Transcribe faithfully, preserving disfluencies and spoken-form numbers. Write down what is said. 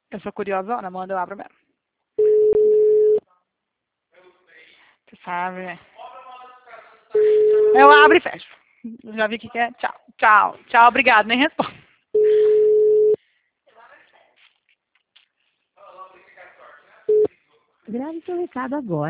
Eu sou curiosona, manda eu abro mesmo. Você sabe, né? Eu abro e fecho. Já vi o que que é. Tchau. Tchau. Tchau, obrigado. Nem respondo. Grave seu recado agora.